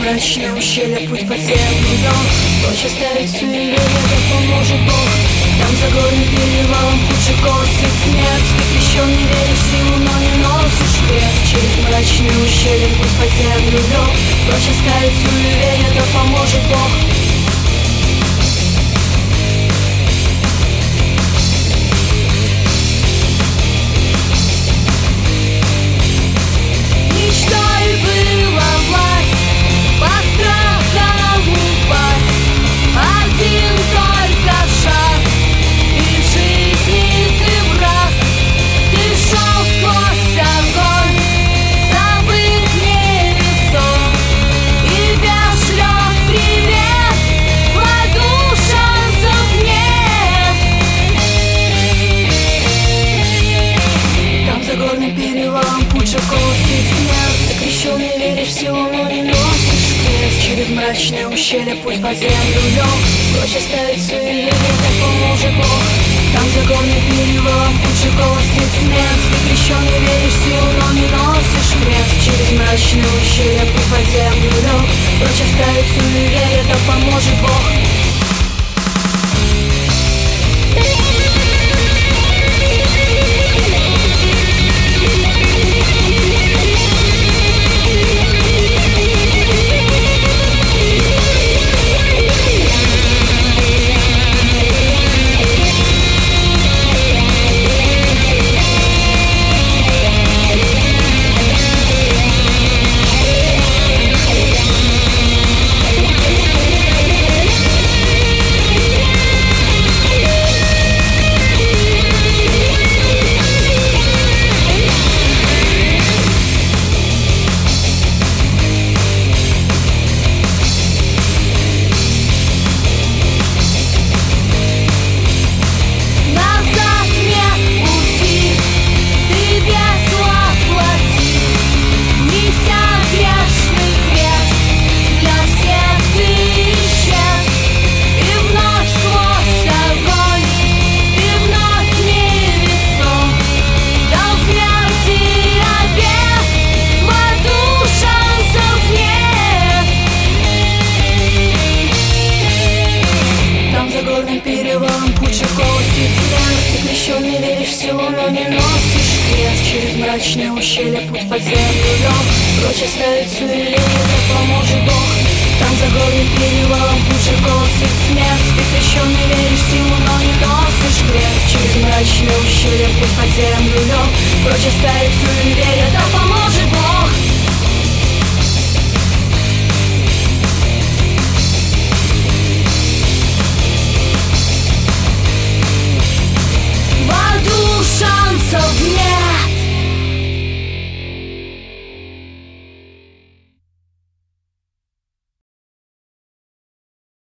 мрачное ущелье, путь под землю. Прочь оставить суеверие, да поможет Бог. Там за горным перевалом худший косит смерть. Ты крещен, не веришь в силу, но не носишь крест. Через мрачное ущелье, путь под землю. Прочь оставить суеверие, да поможет Бог. Мрачное ущелье, путь под землю лег. Прочь оставить суеверие, так поможет Бог. Там за горным перевалом худший голосит смерть. Ты крещен, не веришь в силу, но не носишь крест. Через мрачное ущелье, путь под землю лег. Прочь оставить суеверие, так поможет Бог. Мрачное ущелье, путь под землю лег. Прочь оставить суеверие, да поможет Бог. Там за горным перевалом худший голосит смерть. Ты крещен, не веришь в силу, но не носишь крест. Через мрачное ущелье, путь под землю лег. Прочь оставить суеверие, да поможет Бог.